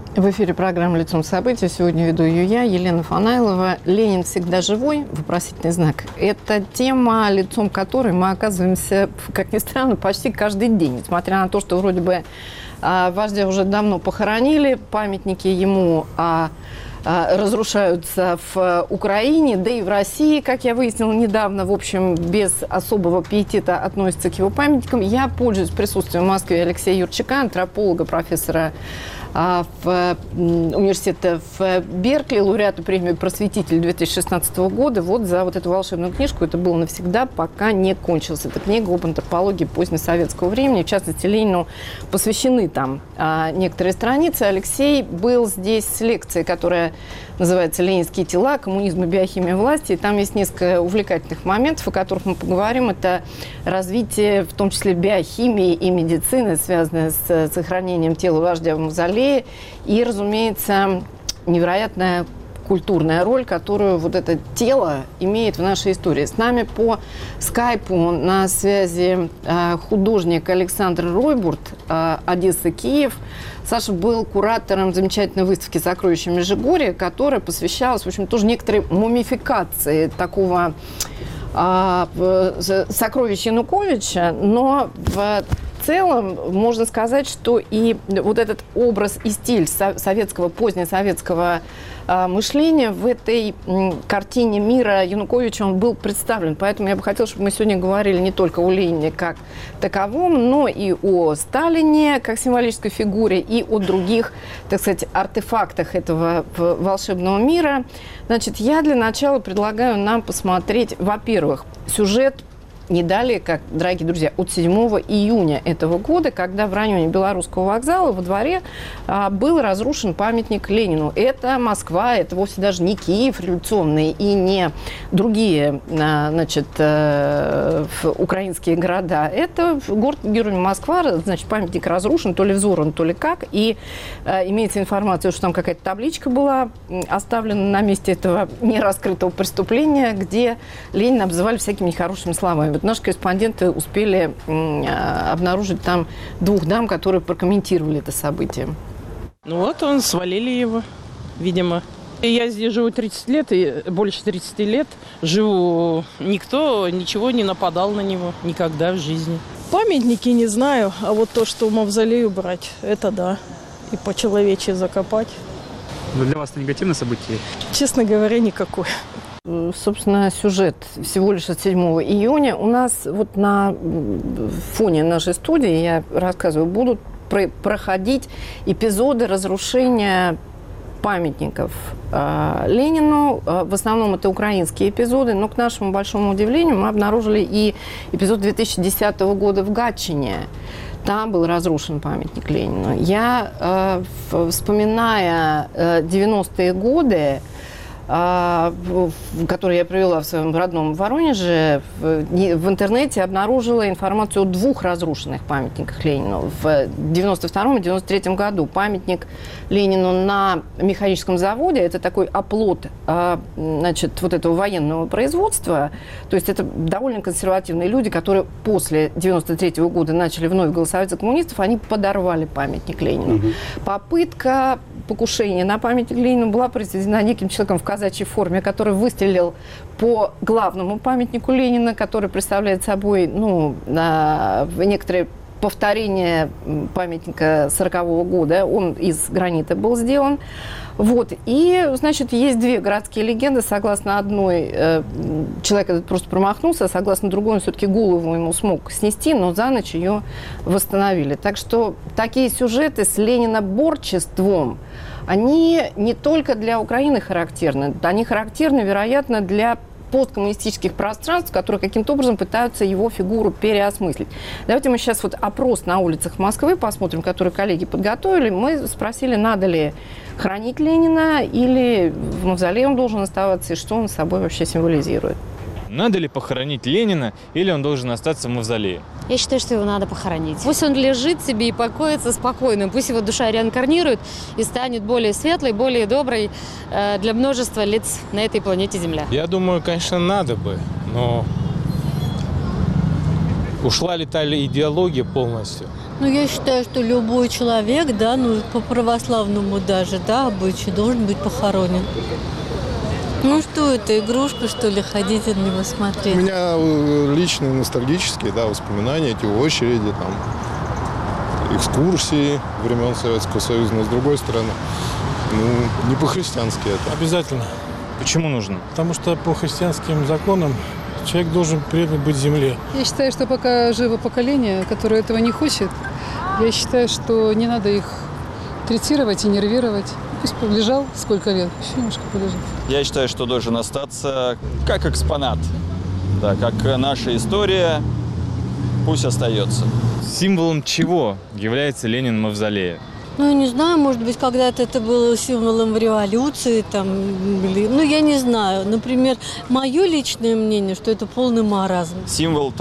В эфире программа «Лицом событий». Сегодня веду ее я, Елена Фанайлова. «Ленин всегда живой?» Вопросительный знак. Это тема, лицом которой мы оказываемся, как ни странно, почти каждый день. Несмотря на то, что вроде бы вождя уже давно похоронили, памятники ему разрушаются в Украине, да и в России, как я выяснила недавно, в общем, без особого пиетета относятся к его памятникам. Я пользуюсь присутствием в Москве Алексея Юрчака, антрополога, профессора университета в Беркли, лауреата премии «Просветитель» 2016 года. Вот за вот эту волшебную книжку «Это было навсегда», пока не кончилась. Эта книга об антропологии позднесоветского времени. В частности, Ленину посвящены там некоторые страницы. Алексей был здесь с лекцией, которая называется «Ленинские тела. Коммунизм и биохимия власти». И там есть несколько увлекательных моментов, о которых мы поговорим. Это развитие, в том числе, биохимии и медицины, связанное с сохранением тела вождя в мавзолее. И, разумеется, невероятная культурная роль, которую вот это тело имеет в нашей истории. С нами по скайпу на связи художник Александр Ройбурт, Одесса, Киев. Саша был куратором замечательной выставки «Сокровища Межигорья», которая посвящалась, в общем, тоже некоторой мумификации такого сокровища Януковича, но в целом можно сказать, что и вот этот образ и стиль советского, позднесоветского мышления в этой картине мира Януковича он был представлен. Поэтому я бы хотела, чтобы мы сегодня говорили не только о Ленине как таковом, но и о Сталине как символической фигуре, и о других, так сказать, артефактах этого волшебного мира. Значит, я для начала предлагаю нам посмотреть, во-первых, сюжет не далее, как, дорогие друзья, от 7 июня этого года, когда в районе Белорусского вокзала во дворе был разрушен памятник Ленину. Это Москва, это вовсе даже не Киев революционный и не другие, значит, украинские города. Это город-герой Москва, значит, памятник разрушен, то ли взорван, то ли как. И имеется информация, что там какая-то табличка была оставлена на месте этого нераскрытого преступления, где Ленина обзывали всякими нехорошими словами. Наши корреспонденты успели обнаружить там двух дам, которые прокомментировали это событие. Ну вот, свалили его, видимо. Я здесь живу 30 лет, и больше 30 лет живу. Никто ничего не нападал на него никогда в жизни. Памятники не знаю, а вот то, что в мавзолей убрать, это да. И по-человечьи закопать. Но для вас это негативное событие? Честно говоря, никакой. Собственно, сюжет всего лишь от 7 июня. У нас вот на фоне нашей студии, я рассказываю, будут проходить эпизоды разрушения памятников Ленину. В основном это украинские эпизоды, но, к нашему большому удивлению, мы обнаружили и эпизод 2010 года в Гатчине. Там был разрушен памятник Ленину. Я, вспоминая 90-е годы, которую я провела в своем родном Воронеже, в интернете обнаружила информацию о двух разрушенных памятниках Ленину. В 92-м и 93-м году памятник Ленину на механическом заводе, это такой оплот, значит, вот этого военного производства, то есть это довольно консервативные люди, которые после 93-го года начали вновь голосовать за коммунистов, они подорвали памятник Ленину. Попытка покушения на памятник Ленину была произведена неким человеком в казачьей форме, который выстрелил по главному памятнику Ленина, который представляет собой, ну, некоторые повторения памятника 40-го года. Он из гранита был сделан. Вот. И, значит, есть две городские легенды. Согласно одной, человек этот просто промахнулся, а согласно другой, он все-таки голову ему смог снести, но за ночь ее восстановили. Так что такие сюжеты с лениноборчеством, они не только для Украины характерны, они характерны, вероятно, для посткоммунистических пространств, которые каким-то образом пытаются его фигуру переосмыслить. Давайте мы сейчас вот опрос на улицах Москвы посмотрим, который коллеги подготовили. Мы спросили, надо ли хранить Ленина или в мавзолее он должен оставаться, и что он собой вообще символизирует. Надо ли похоронить Ленина или он должен остаться в мавзолее? Я считаю, что его надо похоронить. Пусть он лежит себе и покоится спокойно. Пусть его душа реинкарнирует и станет более светлой, более доброй для множества лиц на этой планете Земля. Я думаю, конечно, надо бы, но ушла ли та идеология полностью? Ну, я считаю, что любой человек, да, ну, по православному даже, да, обычаю, должен быть похоронен. Ну, что это, игрушка, что ли, ходить на него смотреть? У меня личные ностальгические, да, воспоминания, эти очереди, там, экскурсии времен Советского Союза, но с другой стороны, ну, не по-христиански это. Обязательно. Почему нужно? Потому что по христианским законам человек должен предан быть земле. Я считаю, что пока живо поколение, которое этого не хочет, я считаю, что не надо их третировать и нервировать. Пусть полежал сколько лет, еще немножко полежит. Я считаю, что должен остаться как экспонат. Да, как наша история, пусть остается. Символом чего является Ленин в мавзолее? Ну, я не знаю, может быть, когда-то это было символом революции, там, ну, я не знаю. Например, мое личное мнение, что это полный маразм. Символ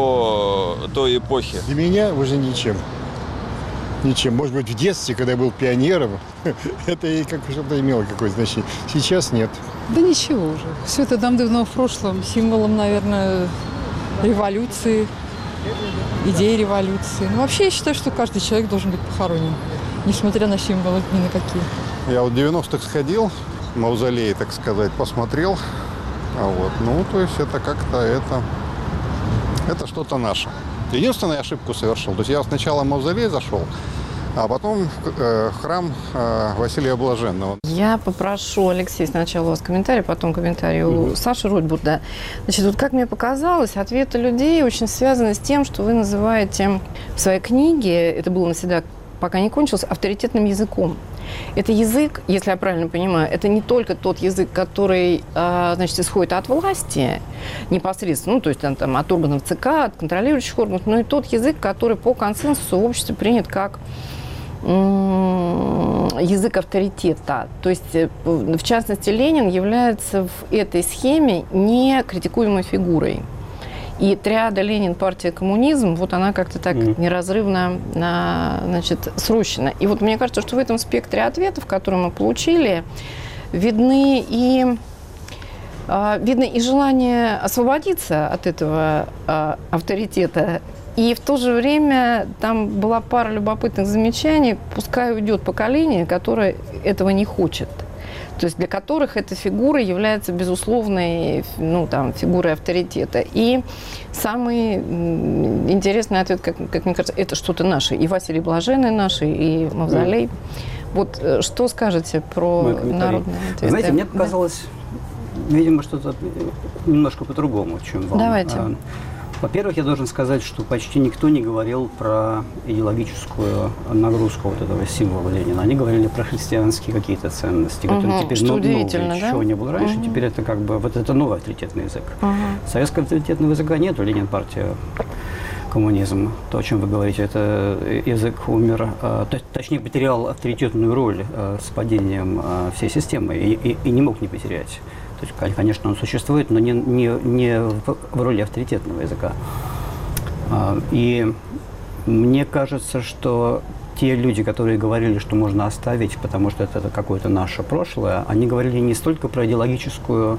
той эпохи. Для меня уже ничем. Ничем. Может быть, в детстве, когда я был пионером, это и что-то имело какое-то значение. Сейчас нет. Да ничего уже. Все это давно в прошлом. Символом, наверное, революции, идеи революции. Ну, вообще, я считаю, что каждый человек должен быть похоронен, несмотря на символы ни на какие. Я вот в 90-х сходил, в мавзолей, так сказать, посмотрел. Вот. Ну, то есть это как-то это что-то наше. Единственную ошибку совершил. То есть я сначала в мавзолей зашел, а потом в храм Василия Блаженного. Я попрошу, Алексей, сначала у вас комментарий, потом комментарий у Саши Ротбурда. Значит, вот как мне показалось, ответы людей очень связаны с тем, что вы называете в своей книге, это было навсегда, пока не кончилось, авторитетным языком. Это язык, если я правильно понимаю, это не только тот язык, который, значит, исходит от власти непосредственно, ну, то есть там, от органов ЦК, от контролирующих органов, но и тот язык, который по консенсусу в обществе принят как язык авторитета. То есть, в частности, Ленин является в этой схеме не критикуемой фигурой. И триада Ленин, партия, коммунизм, вот она как-то так неразрывно, значит, срощена. И вот мне кажется, что в этом спектре ответов, которые мы получили, видны и желание освободиться от этого авторитета. И в то же время там была пара любопытных замечаний, пускай уйдет поколение, которое этого не хочет. То есть для которых эта фигура является безусловной, ну, там, фигурой авторитета. И самый интересный ответ, как мне кажется, это что-то наше. И Василий Блаженный наш, и Мавзолей. Вот что скажете про народные ответы? Знаете, мне показалось, видимо, что-то немножко по-другому, чем вам. Давайте. Во-первых, я должен сказать, что почти никто не говорил про идеологическую нагрузку вот этого символа Ленина. Они говорили про христианские какие-то ценности, которые теперь новые, чего не было раньше. Теперь это как бы вот это новый авторитетный язык. Советского авторитетного языка нету. Ленин, партия, коммунизм. То, о чем вы говорите, это язык умер, точнее, потерял авторитетную роль с падением всей системы и не мог не потерять. То есть, конечно, он существует, но не в роли авторитетного языка. И мне кажется, что те люди, которые говорили, что можно оставить, потому что это какое-то наше прошлое, они говорили не столько про идеологический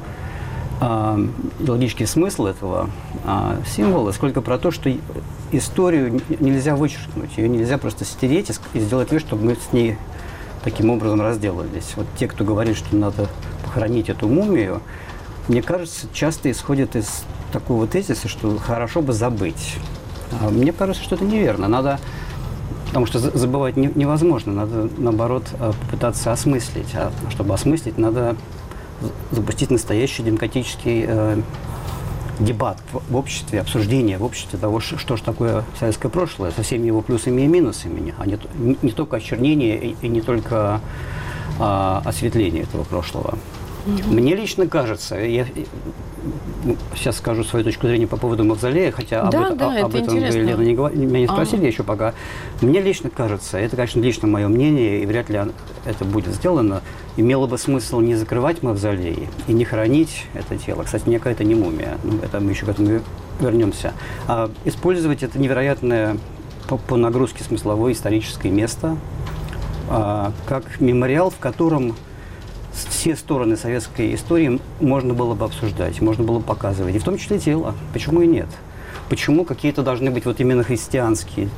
смысл этого символа, сколько про то, что историю нельзя вычеркнуть, ее нельзя просто стереть и сделать вид, чтобы мы с ней таким образом разделались. Вот те, кто говорит, что надо похоронить эту мумию, мне кажется, часто исходят из такого тезиса, что хорошо бы забыть. А мне кажется, что это неверно. Надо, потому что забывать невозможно, надо, наоборот, попытаться осмыслить. А чтобы осмыслить, надо запустить настоящий демократический дебат в обществе, обсуждение в обществе того, что же такое советское прошлое, со всеми его плюсами и минусами, а не только очернение и не только осветление этого прошллого. Мне лично кажется, я сейчас скажу свою точку зрения по поводу Мавзолея, хотя об этом вы, Лена, меня не спросили еще пока. Мне лично кажется, это, конечно, лично мое мнение, и вряд ли это будет сделано, имело бы смысл не закрывать Мавзолей и не хоронить это тело. Кстати, никакая это не мумия, это мы еще к этому вернемся. А использовать это невероятное по нагрузке смысловое историческое место как мемориал, в котором все стороны советской истории можно было бы обсуждать, можно было бы показывать, и в том числе тело. Почему и нет? Почему какие-то должны быть вот именно христианские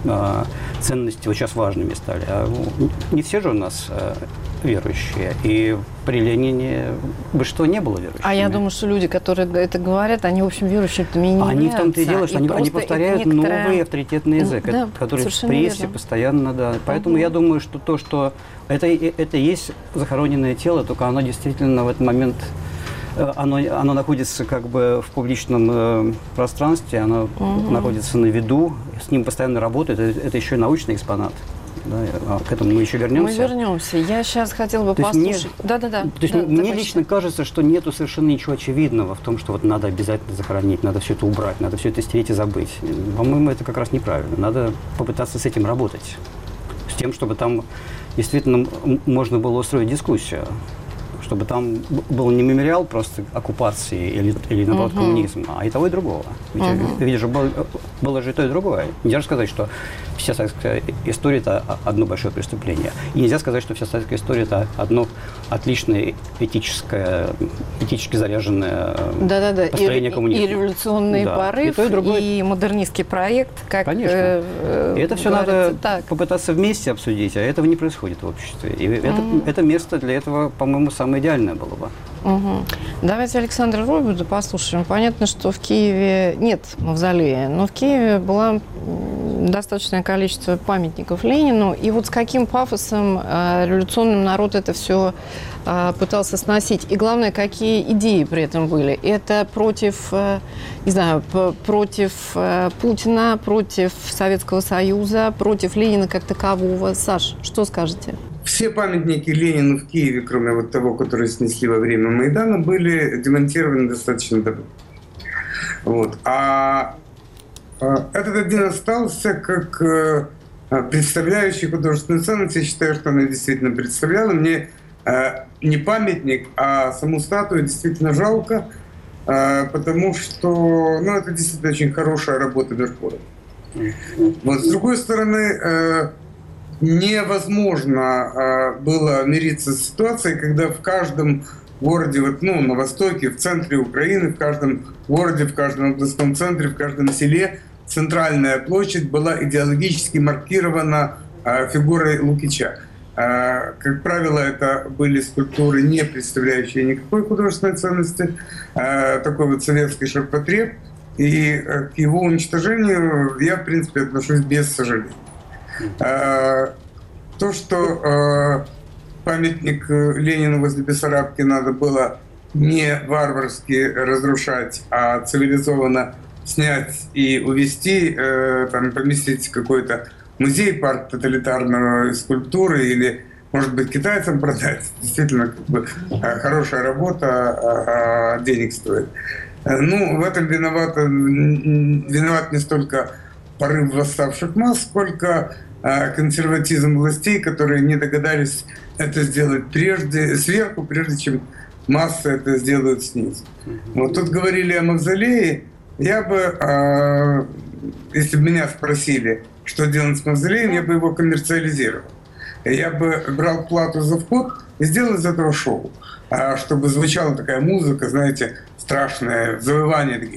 ценности вот сейчас важными стали. Не все же у нас верующие. И при Ленине большинство не было верующими. А я думаю, что люди, которые это говорят, они, в общем, верующими не являются. Они в том-то и дело, что они повторяют новый авторитетный язык, который в прессе верно. Постоянно, да. Поэтому я думаю, что то, что это есть захороненное тело, только оно действительно в этот момент, оно находится как бы в публичном пространстве, оно находится на виду, с ним постоянно работают, это еще и научный экспонат. Да, к этому мы еще вернемся. Мы вернемся. Я сейчас хотела бы послушать. То есть мне лично кажется, что нету совершенно ничего очевидного в том, что вот надо обязательно захоронить, надо все это убрать, надо все это стереть и забыть. По-моему, это как раз неправильно. Надо попытаться с этим работать. С тем, чтобы там действительно можно было устроить дискуссию. Чтобы там был не мемориал просто оккупации или наоборот, коммунизма, а и того, и другого. Ведь, видишь, было же и то, и другое. Нельзя же сказать, что вся советская история – это одно большое преступление. И нельзя сказать, что вся советская история – это одно отличное этически заряженное построение коммунизма. И революционный порыв, и модернистский проект. Как, конечно. И это все надо попытаться вместе обсудить, а этого не происходит в обществе. И это место для этого, по-моему, самое идеальное было бы. Давайте Александра Ройбуда послушаем. Понятно, что в Киеве нет мавзолея, но в Киеве было достаточное количество памятников Ленину. И вот с каким пафосом революционным народ это все пытался сносить. И главное, какие идеи при этом были. Это против, не знаю, против Путина, против Советского Союза, против Ленина как такового. Саш, что скажете? Все памятники Ленину в Киеве, кроме вот того, который снесли во время Майдана, были демонтированы достаточно давно. Вот. А этот один остался как представляющий художественную ценность. Я считаю, что она действительно представляла. Мне не памятник, а саму статую действительно жалко, потому что это действительно очень хорошая работа Меркурия. Вот. С другой стороны, невозможно было мириться с ситуацией, когда в каждом городе, на востоке, в центре Украины, в каждом городе, в каждом областном центре, в каждом селе центральная площадь была идеологически маркирована фигурой Лукича. Как правило, это были скульптуры, не представляющие никакой художественной ценности, такой вот советский ширпотреб, и к его уничтожению я, в принципе, отношусь без сожаления. То, что памятник Ленину возле Бессарабки надо было не варварски разрушать, а цивилизованно снять и увезти, поместить в какой-то музей, парк тоталитарной скульптуры или, может быть, китайцам продать. Действительно, хорошая работа, денег стоит. В этом виноват не столько порыв восставших масс, сколько консерватизм властей, которые не догадались это сделать сверху, прежде чем массы это сделают снизу. Вот тут говорили о мавзолее. Я бы, если бы меня спросили, что делать с мавзолеем, я бы его коммерциализировал. Я бы брал плату за вход и сделал из этого шоу. Чтобы звучала такая музыка, знаете, страшное завывание, такие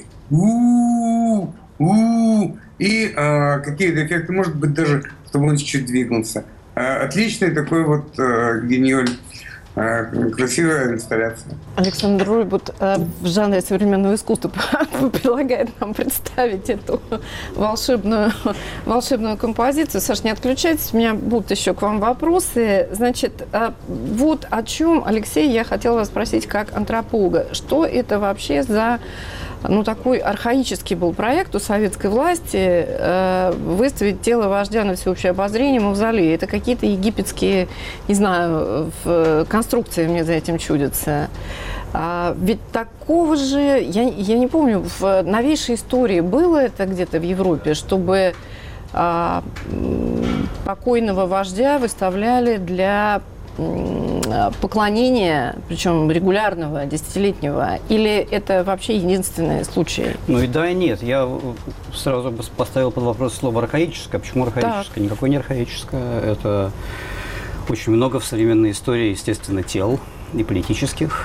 у-у-у, и какие-то эффекты, может быть, даже чтобы он чуть-чуть двигался. Отличный такой вот гиньоль, красивая инсталляция. Александр Ройбуд в жанре современного искусства предлагает нам представить эту волшебную композицию. Саш, не отключайтесь, у меня будут еще к вам вопросы. Значит, вот о чем, Алексей, я хотела вас спросить как антрополога. Что это вообще за такой архаический был проект у советской власти выставить тело вождя на всеобщее обозрение мавзолея. Это какие-то египетские, не знаю, конструкции мне за этим чудятся. Ведь такого же, я не помню, в новейшей истории было это где-то в Европе, чтобы покойного вождя выставляли для поклонения, причем регулярного, десятилетнего, или это вообще единственный случай? И да, и нет. Я сразу поставил под вопрос слово архаическое. Почему архаическое? Так. Никакое не архаическое. Это очень много в современной истории, естественно, тел и политических.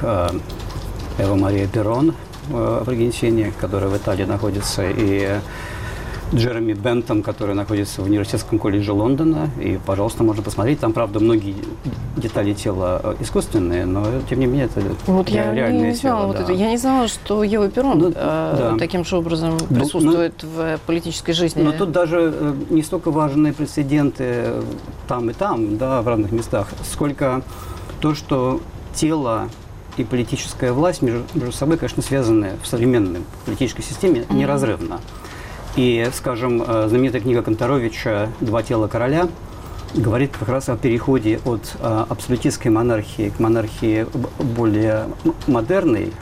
Эва Мария Перрон в Аргентине, которая в Италии находится, и Джереми Бентом, который находится в университетском колледже Лондона. И, пожалуйста, можно посмотреть. Там, правда, многие детали тела искусственные, но, тем не менее, это вот реальное не знала, тело. вот да. это. Я не знала, что Ева Перрон да. таким же образом присутствует в политической жизни. Но тут даже не столько важные прецеденты там и там, да, в разных местах, сколько то, что тело и политическая власть между собой, конечно, связаны в современной политической системе неразрывно. И, скажем, знаменитая книга Канторовича «Два тела короля» говорит как раз о переходе от абсолютистской монархии к монархии более модерной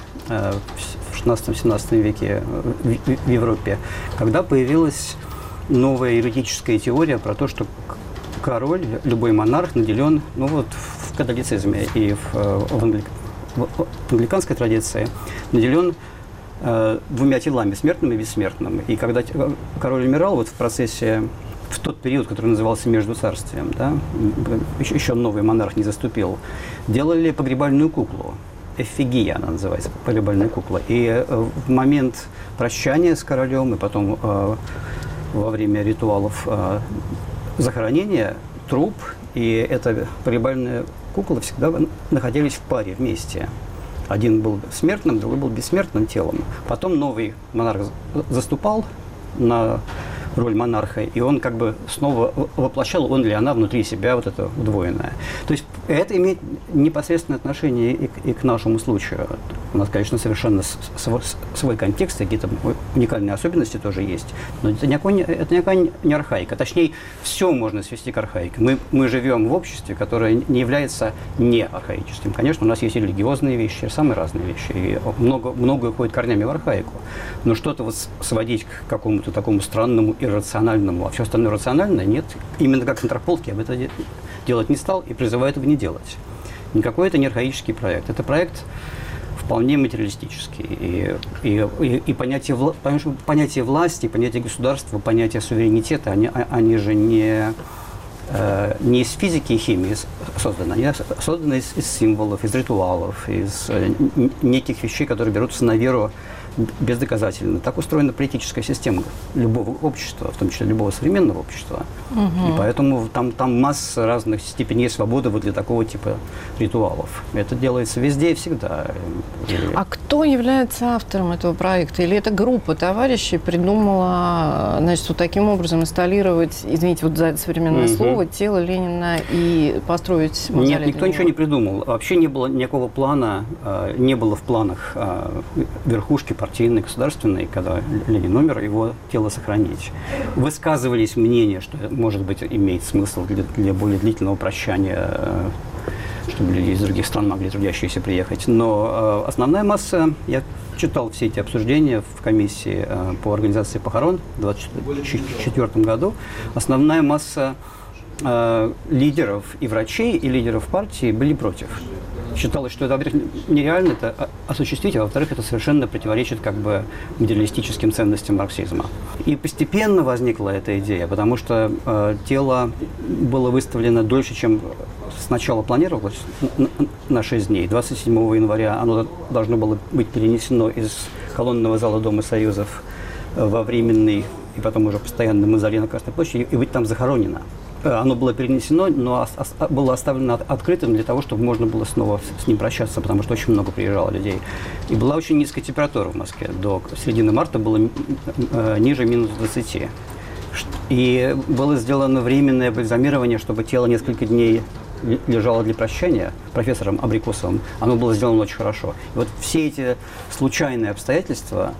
в 16-17 веке в Европе, когда появилась новая юридическая теория про то, что король, любой монарх наделен, ну вот в католицизме и в англиканской традиции, наделен двумя телами, смертным и бессмертным. И когда король умирал, вот в процессе, в тот период, который назывался Междуцарствием, да, еще новый монарх не заступил, делали погребальную куклу. Эффигия она называется, погребальная кукла. И в момент прощания с королем, и потом во время ритуалов захоронения труп и эта погребальная кукла всегда находились в паре вместе. Один был смертным, другой был бессмертным телом. Потом новый монарх заступал на роль монарха, и он как бы снова воплощал, он или она, внутри себя вот это удвоенное. То есть это имеет непосредственное отношение и к нашему случаю. У нас, конечно, совершенно свой контекст, какие-то уникальные особенности тоже есть, но это никакая не архаика. Точнее, все можно свести к архаике. Мы живем в обществе, которое не является не архаическим. Конечно, у нас есть и религиозные вещи, и самые разные вещи, и многое уходит корнями в архаику. Но что-то вот сводить к какому-то такому странному, иррациональному, а все остальное рациональное, нет. Именно как антрополог я об этом делать не стал и призываю этого не делать. Никакой это не архаический проект. Это проект вполне материалистический. И понятие власти, понятие государства, понятие суверенитета, они же не из физики и химии созданы. Они созданы из символов, из ритуалов, из неких вещей, которые берутся на веру бездоказательно. Так устроена политическая система любого общества, в том числе любого современного общества. И поэтому там масса разных степеней свободы вот для такого типа ритуалов. Это делается везде и всегда. А кто является автором этого проекта? Или эта группа товарищей придумала, значит, вот таким образом инсталлировать, извините вот за это современное слово, тело Ленина и построить мавзолей? Нет, никто ничего не придумал. Вообще не было никакого плана, не было в планах верхушки партийной, государственной, когда Ленин умер, его тело сохранить. Высказывались мнения, что, может быть, имеет смысл для более длительного прощания, чтобы люди из других стран могли трудящиеся приехать. Но основная масса, я читал все эти обсуждения в комиссии по организации похорон в 2024 году, основная масса лидеров и врачей, и лидеров партии были против. Считалось, что это, во-первых, нереально это осуществить, а во-вторых, это совершенно противоречит как бы материалистическим ценностям марксизма. И постепенно возникла эта идея, потому что тело было выставлено дольше, чем сначала планировалось, на 6 дней. 27 января оно должно было быть перенесено из колонного зала Дома Союзов во временный и потом уже постоянный мавзолей на Красной площади и быть там захоронено. Оно было перенесено, но было оставлено открытым для того, чтобы можно было снова с ним прощаться, потому что очень много приезжало людей. И была очень низкая температура в Москве. До середины марта было ниже минус 20. И было сделано временное бальзамирование, чтобы тело несколько дней лежало для прощания профессором Абрикосовым. Оно было сделано очень хорошо. И вот все эти случайные обстоятельства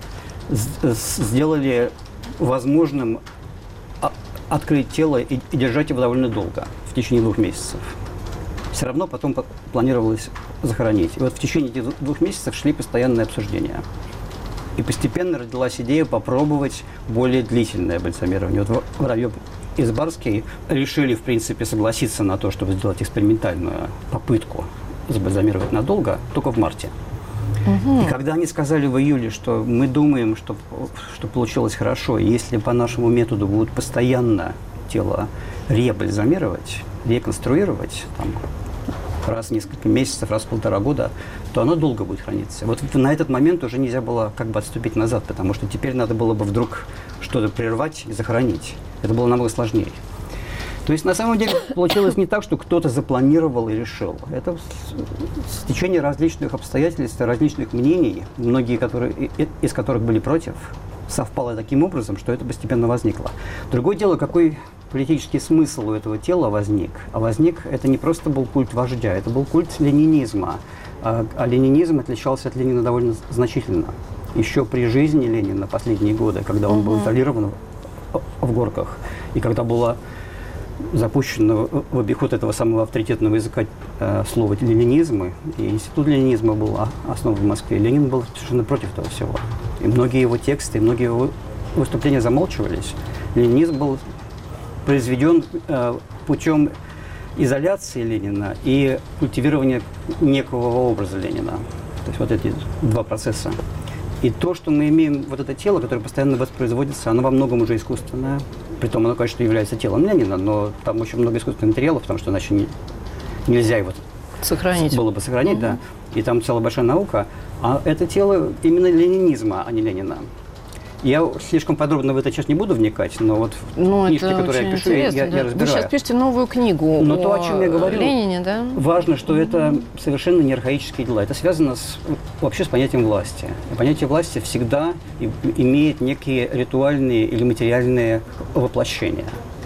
сделали возможным открыть тело и держать его довольно долго, в течение 2 месяцев. Все равно потом планировалось захоронить. И вот в течение этих 2 месяцев шли постоянные обсуждения. И постепенно родилась идея попробовать более длительное бальзамирование. Вот Воробьев и Сбарский решили, в принципе, согласиться на то, чтобы сделать экспериментальную попытку забальзамировать надолго, только в марте. И когда они сказали в июле, что мы думаем, что получилось хорошо, и если по нашему методу будут постоянно тело ребальзамировать, реконструировать, там, раз в несколько месяцев, раз в полтора года, то оно долго будет храниться. Вот на этот момент уже нельзя было как бы отступить назад, потому что теперь надо было бы вдруг что-то прервать и захоронить. Это было намного сложнее. То есть на самом деле получилось не так, что кто-то запланировал и решил. Это стечение различных обстоятельств, различных мнений, многие из которых были против, совпало таким образом, что это постепенно возникло. Другое дело, какой политический смысл у этого тела возник. А возник, это не просто был культ вождя, это был культ ленинизма. А ленинизм отличался от Ленина довольно значительно. Еще при жизни Ленина последние годы, когда он был изолирован в Горках, и когда было запущено в обиход этого самого авторитетного языка слова ленинизма, и институт ленинизма был основан в Москве, Ленин был совершенно против этого всего. И многие его тексты, многие его выступления замалчивались. Ленинизм был произведен путем изоляции Ленина и культивирования некого образа Ленина. То есть вот эти два процесса. И то, что мы имеем, вот это тело, которое постоянно воспроизводится, оно во многом уже искусственное. Притом оно, конечно, является телом Ленина, но там очень много искусственных материалов, потому что иначе нельзя его сохранить. Было бы сохранить, да. И там целая большая наука. А это тело именно ленинизма, а не Ленина. Я слишком подробно в это сейчас не буду вникать, но вот в книжке, которые я пишу, я разбираю. Вы сейчас пишете новую книгу но то, о чем я говорю, Ленине, да? Важно, что это совершенно не архаические дела. Это связано вообще с понятием власти. И понятие власти всегда имеет некие ритуальные или материальные воплощения.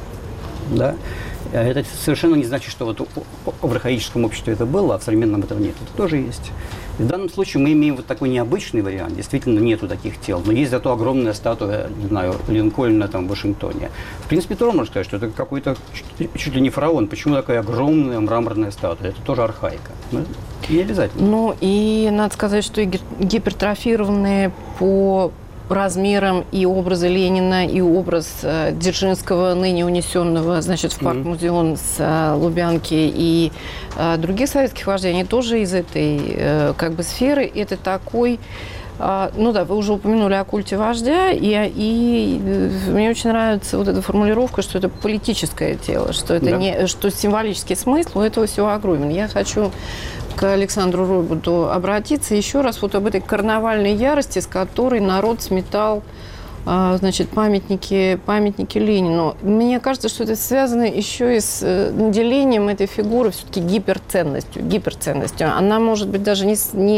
Да? Это совершенно не значит, что вот в архаическом обществе это было, а в современном этого нет. Это тоже есть. И в данном случае мы имеем вот такой необычный вариант. Действительно, нету таких тел. Но есть зато огромная статуя, не знаю, Линкольна там в Вашингтоне. В принципе, тоже можно сказать, что это какой-то чуть ли не фараон. Почему такая огромная мраморная статуя? Это тоже архаика. Но не обязательно. Ну и надо сказать, что гипертрофированные по размером и образы Ленина, и образ Дзержинского, ныне унесенного, значит, в парк-музеон с Лубянки, и других советских вождей, они тоже из этой как бы сферы. Это такой, ну да, вы уже упомянули о культе вождя, и мне очень нравится вот эта формулировка, что это политическое тело, что это не, что символический смысл у этого всего огромен. Я хочу к Александру Ройбуду обратиться еще раз вот об этой карнавальной ярости, с которой народ сметал, значит, памятники Ленину. Мне кажется, что это связано еще и с наделением этой фигуры все-таки гиперценностью. Она может быть даже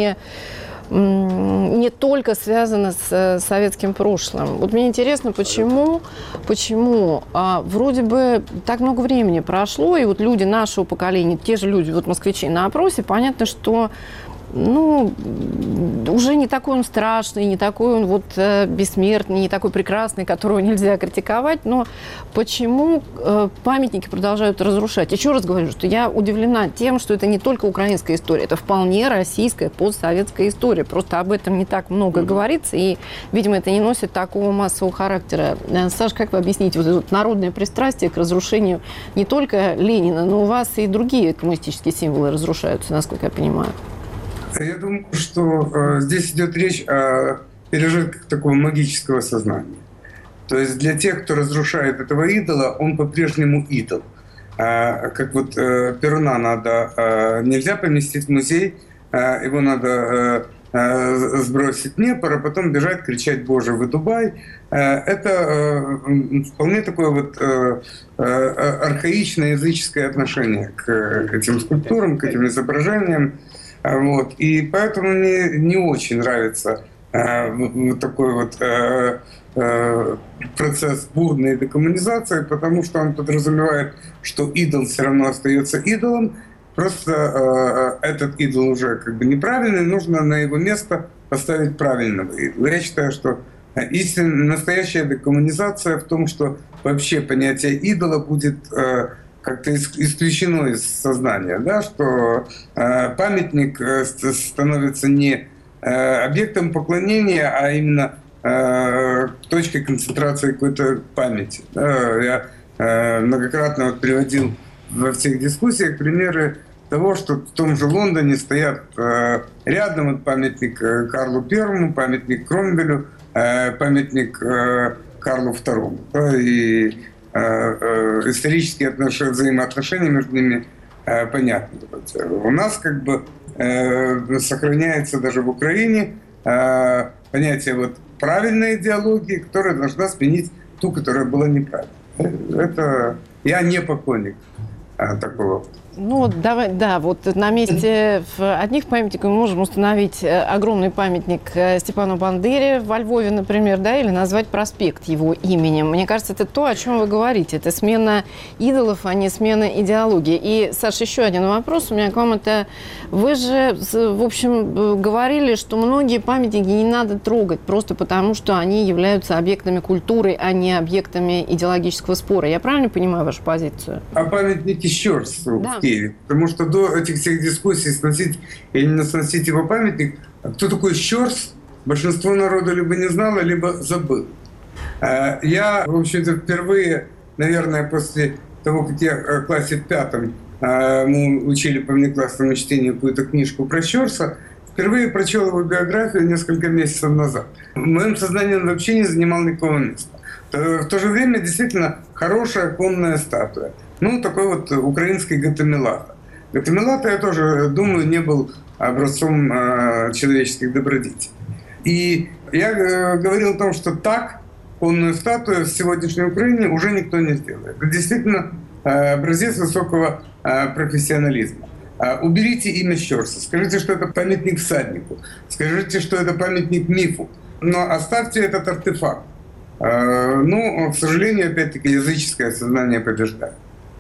не только связано с советским прошлым. Вот мне интересно, почему вроде бы так много времени прошло, и вот люди нашего поколения, те же люди, вот москвичи на опросе, понятно, что ну, уже не такой он страшный, не такой он вот бессмертный, не такой прекрасный, которого нельзя критиковать, но почему памятники продолжают разрушать? Еще раз говорю, что я удивлена тем, что это не только украинская история, это вполне российская постсоветская история. Просто об этом не так много говорится, и, видимо, это не носит такого массового характера. Саша, как вы объясните вот это вот народное пристрастие к разрушению не только Ленина, но у вас и другие коммунистические символы разрушаются, насколько я понимаю? Я думаю, что здесь идет речь о пережитках такого магического сознания. То есть для тех, кто разрушает этого идола, он по-прежнему идол. Как вот Перуна нельзя поместить в музей, его надо сбросить в Днепр, а потом бежать, кричать «Боже, вы Дубай». Это вполне такое вот архаичное языческое отношение к этим скульптурам, к этим изображениям. Вот. И поэтому мне не очень нравится вот такой вот процесс бурной декоммунизации, потому что он подразумевает, что идол все равно остается идолом, просто этот идол уже как бы неправильный, нужно на его место поставить правильного идола. Я считаю, что настоящая декоммунизация в том, что вообще понятие идола будет как-то исключено из сознания, да, что памятник становится не объектом поклонения, а именно точкой концентрации какой-то памяти. Да. Я многократно вот приводил во всех дискуссиях примеры того, что в том же Лондоне стоят рядом вот памятник Карлу I, памятник Кромвелю, памятник Карлу II. Да, и исторические взаимоотношения между ними понятно. У нас как бы сохраняется даже в Украине понятие вот правильной идеологии, которая должна сменить ту, которая была неправильной. Это я не поклонник такого. Ну, давай, да, вот на месте одних памятников мы можем установить огромный памятник Степану Бандере во Львове, например, да, или назвать проспект его именем. Мне кажется, это то, о чем вы говорите. Это смена идолов, а не смена идеологии. И, Саша, еще один вопрос у меня к вам. Это вы же, в общем, говорили, что многие памятники не надо трогать просто потому, что они являются объектами культуры, а не объектами идеологического спора. Я правильно понимаю вашу позицию? А памятники Щорс в Киеве. Потому что до этих всех дискуссий сносить или не сносить его памятник, кто такой Щорс, большинство народа либо не знало, либо забыл. Я, в общем-то, впервые, наверное, после того, как я в классе в 5 мы учили по внеклассному чтению какую-то книжку про Щорса, впервые прочел его биографию несколько месяцев назад. В моем сознании он вообще не занимал никакого места. В то же время действительно хорошая конная статуя. Ну, такой вот украинский Гатамелата. Гатамелата, я тоже думаю, не был образцом человеческих добродетелей. И я говорил о том, что так конную статую в сегодняшней Украине уже никто не сделает. Это действительно образец высокого профессионализма. Уберите имя Щорса, скажите, что это памятник всаднику, скажите, что это памятник мифу, но оставьте этот артефакт. Ну, к сожалению, опять-таки, языческое сознание побеждает.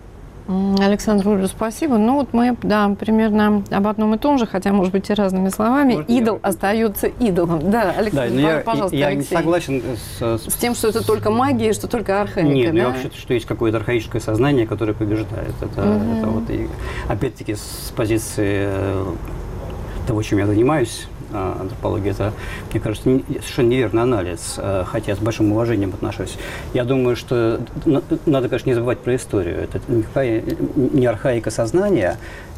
Александр Юрьевич, спасибо. Ну вот мы, да, примерно об одном и том же, хотя, может быть, и разными словами. Может, идол остается идолом. Да, Александр, да, пожалуйста, я Алексей. не согласен с тем, что это только магия, что только архаика. Нет, да? вообще, что есть какое-то архаическое сознание, которое побеждает. Это вот, и, опять-таки, с позиции того, чем я занимаюсь, антропология, это, мне кажется, совершенно неверный анализ, хотя с большим уважением отношусь. Я думаю, что надо, конечно, не забывать про историю. Это не архаика сознания.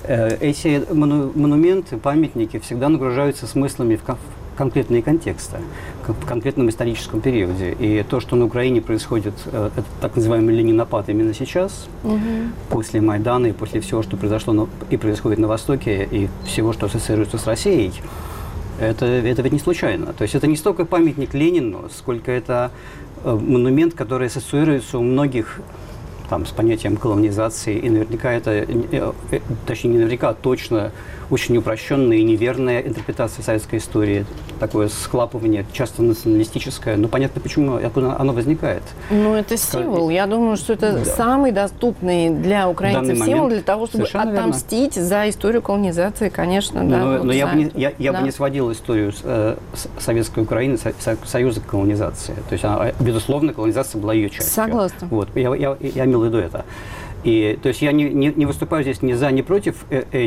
Эти монументы, памятники всегда нагружаются смыслами в конкретные контексты, в конкретном историческом периоде. И то, что на Украине происходит, это так называемый ленинопад именно сейчас, после Майдана и после всего, что произошло и происходит на Востоке, и всего, что ассоциируется с Россией, это ведь не случайно. То есть это не столько памятник Ленину, сколько это монумент, который ассоциируется у многих там, с понятием колонизации. И наверняка это, точнее не наверняка, а точно очень упрощенная и неверная интерпретация советской истории. Такое схлапывание, часто националистическое. Но понятно, почему, откуда оно возникает. Ну, это символ. Я думаю, что это самый доступный для украинцев символ для того, чтобы отомстить за историю колонизации, конечно. Да, но я бы не сводил историю советской Украины, союза к колонизации. То есть, безусловно, колонизация была ее частью. Согласна. Вот, я имел в виду это. И, то есть я не выступаю здесь ни за, ни против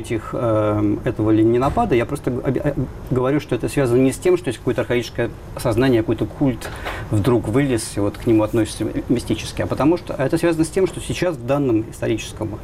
этого ленинопада, я просто говорю, что это связано не с тем, что есть какое-то архаическое сознание, какой-то культ вдруг вылез, и вот к нему относится мистически, а потому что это связано с тем, что сейчас в данном историческом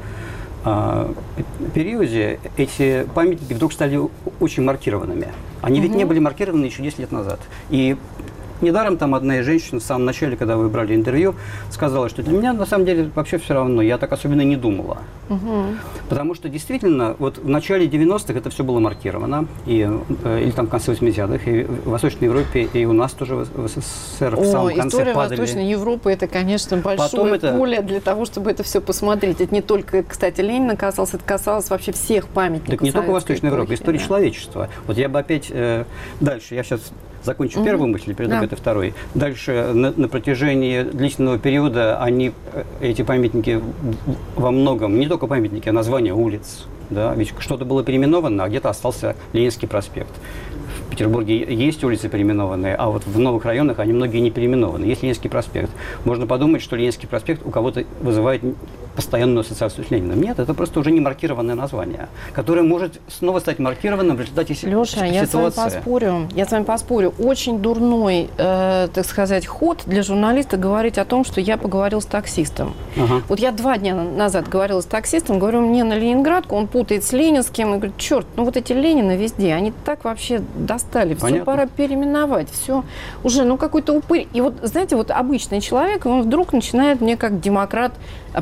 периоде эти памятники вдруг стали очень маркированными. Они ведь не были маркированы еще 10 лет назад. И недаром там одна из женщин в самом начале, когда вы брали интервью, сказала, что для меня на самом деле вообще все равно, я так особенно не думала. Потому что действительно, вот в начале 90-х это все было маркировано, или там в конце 80-х, и в Восточной Европе, и у нас тоже в СССР в самом конце история падали. Восточной Европы, это, конечно, большое поле для того, чтобы это все посмотреть. Это не только, кстати, Ленина касалось, это касалось вообще всех памятников. Так не только Восточной Европы, история человечества. Вот я бы опять дальше, я сейчас закончу первую мысль, перейду к этой второй. Дальше, на протяжении длительного периода, эти памятники во многом, не только памятники, а названия улиц. Да? Ведь что-то было переименовано, а где-то остался Ленинский проспект. В Петербурге есть улицы переименованные, а вот в новых районах они многие не переименованы. Есть Ленинский проспект. Можно подумать, что Ленинский проспект у кого-то вызывает постоянную ассоциацию с Лениным. Нет, это просто уже не маркированное название, которое может снова стать маркированным в результате ситуации. Леша, я с вами поспорю. Очень дурной, так сказать, ход для журналиста говорить о том, что я поговорил с таксистом. Вот я 2 дня назад говорила с таксистом, говорю, мне на Ленинградку, он путает с Ленинским, и говорит, черт, ну вот эти Ленины везде, они так вообще достали, все пора переименовать, все уже, ну какой-то упырь. И вот, знаете, вот обычный человек, он вдруг начинает мне как демократ образца 90-х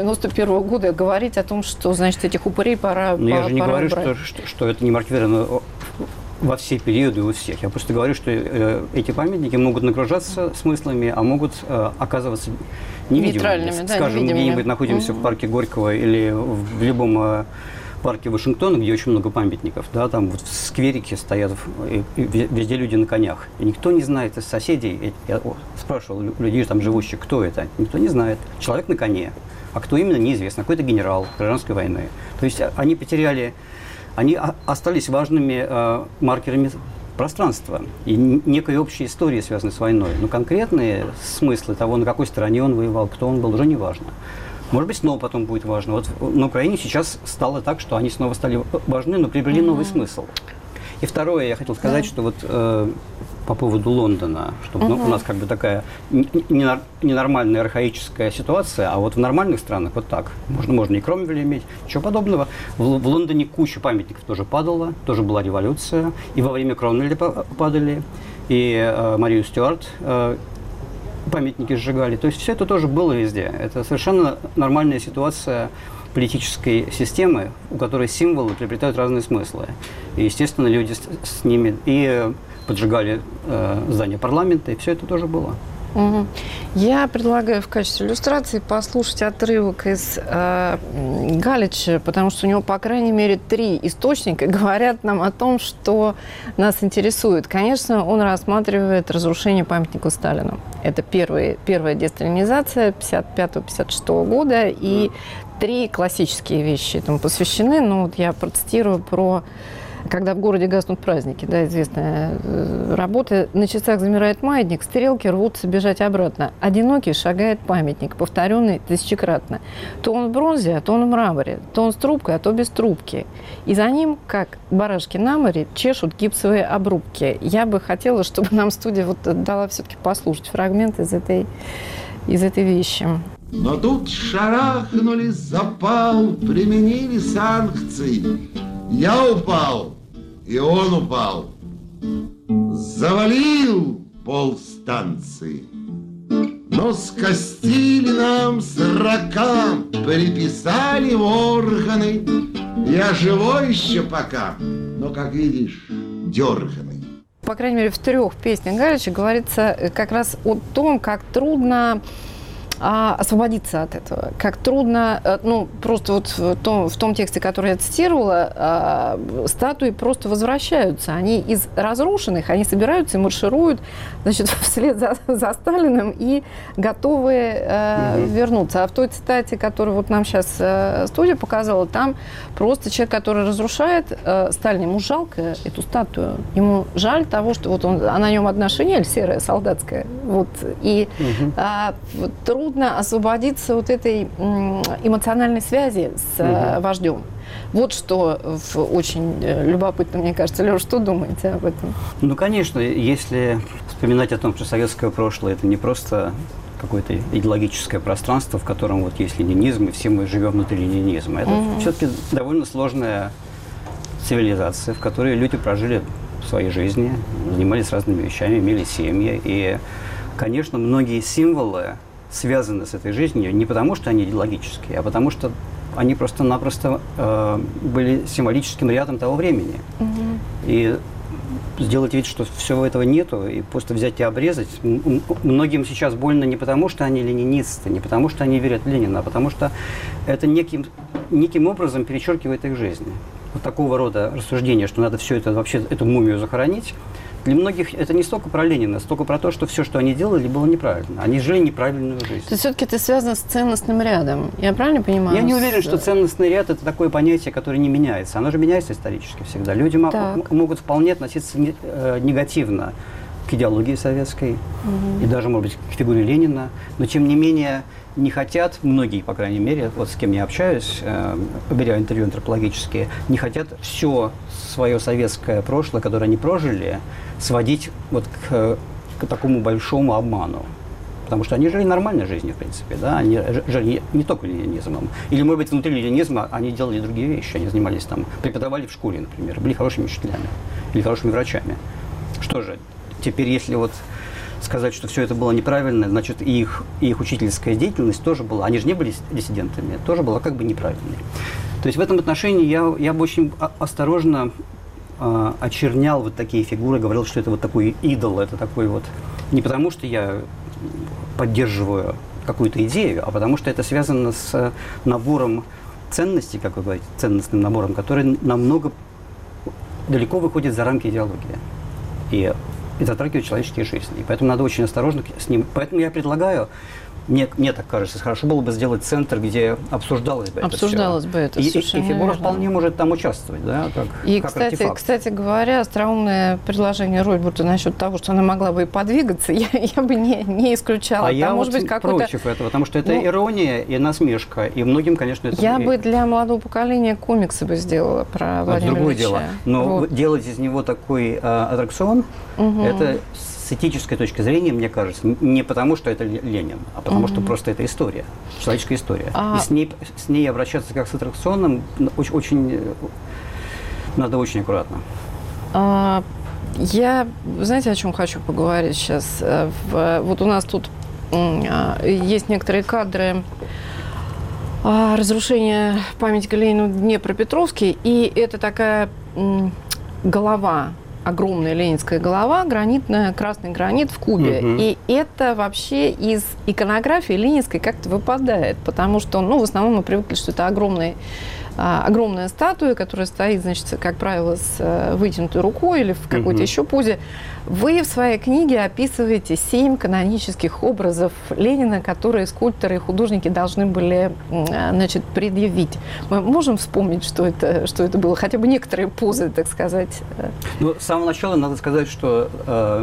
91 года говорить о том, что, значит, этих упырей пора Но я же не говорю, убрать. что это не маркировано во все периоды у всех. Я просто говорю, что эти памятники могут нагружаться смыслами, а могут оказываться невидимыми. Нейтральными, да, Скажем, невидимыми. где-нибудь находимся в парке Горького или в любом парке Вашингтона, где очень много памятников, да, там вот в скверике стоят, и везде люди на конях. И никто не знает из соседей, я спрашивал людей, там живущих, кто это, никто не знает. Человек на коне, а кто именно, неизвестно, какой-то генерал гражданской войны. То есть они потеряли, они остались важными маркерами пространства и некой общей истории, связанной с войной. Но конкретные смыслы того, на какой стороне он воевал, кто он был, уже не важно. Может быть, снова потом будет важно. Вот на Украине сейчас стало так, что они снова стали важны, но приобрели новый смысл. И второе, я хотел сказать, что вот по поводу Лондона, что у нас как бы такая ненормальная архаическая ситуация, а вот в нормальных странах вот так. Можно и Кромвеля иметь, ничего подобного. В Лондоне куча памятников тоже падала, тоже была революция. И во время Кромвеля падали, и Марию Стюарт памятники сжигали. То есть все это тоже было везде. Это совершенно нормальная ситуация политической системы, у которой символы приобретают разные смыслы. И, естественно, люди с ними и поджигали здание парламента, и все это тоже было. Я предлагаю в качестве иллюстрации послушать отрывок из Галича, потому что у него, по крайней мере, 3 источника говорят нам о том, что нас интересует. Конечно, он рассматривает разрушение памятника Сталину. Это первая десталинизация 1955-1956 года, и 3 классические вещи этому посвящены. Ну, вот я процитирую про «Когда в городе гаснут праздники», да, известная работа. «На часах замирает маятник, стрелки рвутся бежать обратно. Одинокий шагает памятник, повторенный тысячекратно. То он в бронзе, а то он в мраморе, то он с трубкой, а то без трубки. И за ним, как барашки на море, чешут гипсовые обрубки». Я бы хотела, чтобы нам студия вот дала все-таки послушать фрагмент из этой вещи. Но тут шарахнули запал, применили санкции. Я упал, и он упал. Завалил полстанции. Но скостили нам срока, приписали в органы. Я живой еще пока, но, как видишь, дерганый. По крайней мере, в 3 песнях Галича говорится как раз о том, как трудно освободиться от этого. Как трудно, ну, просто вот в том тексте, который я цитировала, статуи просто возвращаются. Они из разрушенных, они собираются и маршируют, значит, вслед за Сталиным и готовы вернуться. А в той цитате, которую вот нам сейчас студия показала, там просто человек, который разрушает Сталин, ему жалко эту статую. Ему жаль того, что вот а на нем одна шинель серая, солдатская. Вот. И трудно освободиться от этой эмоциональной связи с вождем. Вот что очень любопытно, мне кажется. Лёш, что думаете об этом? Ну, конечно, если вспоминать о том, что советское прошлое – это не просто какое-то идеологическое пространство, в котором вот есть ленинизм, и все мы живем внутри ленинизма. Это все-таки довольно сложная цивилизация, в которой люди прожили свои жизни, занимались разными вещами, имели семьи. И, конечно, многие символы связаны с этой жизнью не потому, что они идеологические, а потому что они просто-напросто были символическим рядом того времени. И сделать вид, что всего этого нету, и просто взять и обрезать. Многим сейчас больно не потому, что они ленинисты, не потому, что они верят в Ленина, а потому что это неким образом перечеркивает их жизнь. Вот такого рода рассуждение, что надо все это, вообще эту мумию захоронить, для многих это не столько про Ленина, столько про то, что все, что они делали, было неправильно. Они жили неправильную жизнь. То есть все-таки это связано с ценностным рядом. Я правильно понимаю? Я не уверен, что ценностный ряд – это такое понятие, которое не меняется. Оно же меняется исторически всегда. Люди могут вполне относиться негативно к идеологии советской и даже, может быть, к фигуре Ленина, но, тем не менее, не хотят, многие, по крайней мере, вот с кем я общаюсь, беря интервью антропологические, не хотят все свое советское прошлое, которое они прожили, сводить вот к такому большому обману. Потому что они жили нормальной жизнью, в принципе, да, они жили не только ленинизмом. Или, может быть, внутри ленинизма они делали другие вещи, они занимались там, преподавали в школе, например, были хорошими учителями или хорошими врачами. Что же, теперь, если вот сказать, что все это было неправильно, значит, и их учительская деятельность тоже была, они же не были диссидентами, тоже была как бы неправильной. То есть в этом отношении я бы очень осторожно очернял вот такие фигуры, говорил, что это вот такой идол, это такой вот... Не потому, что я поддерживаю какую-то идею, а потому что это связано с набором ценностей, как вы говорите, ценностным набором, который намного далеко выходит за рамки идеологии и затрагивает человеческие жизни. И поэтому надо очень осторожно с ним. Поэтому я предлагаю, мне так кажется, хорошо было бы сделать центр, где обсуждалось бы это все. И фигура вполне может там участвовать, да, как артефакт. Кстати говоря, остроумное предложение Ройбурта насчет того, что она могла бы и подвигаться, я бы не исключала. А я может быть против этого, потому что это ирония и насмешка, и многим, конечно, это... Я бы для молодого поколения комиксы бы сделала про Владимира другое Ильича. дело. Но делать из него такой аттракцион, это... С этической точки зрения, мне кажется, не потому, что это Ленин, а потому, что просто это история, человеческая история. И с ней обращаться как с аттракционом надо очень аккуратно. Я, знаете, о чем хочу поговорить сейчас? Вот у нас тут есть некоторые кадры разрушения памятника Ленину в Днепропетровске, и это такая голова, огромная ленинская голова, гранитная, красный гранит в кубе. И это вообще из иконографии ленинской как-то выпадает, потому что, в основном мы привыкли, что это огромная статуя, которая стоит, значит, как правило, с вытянутой рукой или в какой-то еще позе. Вы в своей книге описываете 7 канонических образов Ленина, которые скульпторы и художники должны были, значит, предъявить. Мы можем вспомнить, что это было? Хотя бы некоторые позы, так сказать. С самого начала надо сказать, что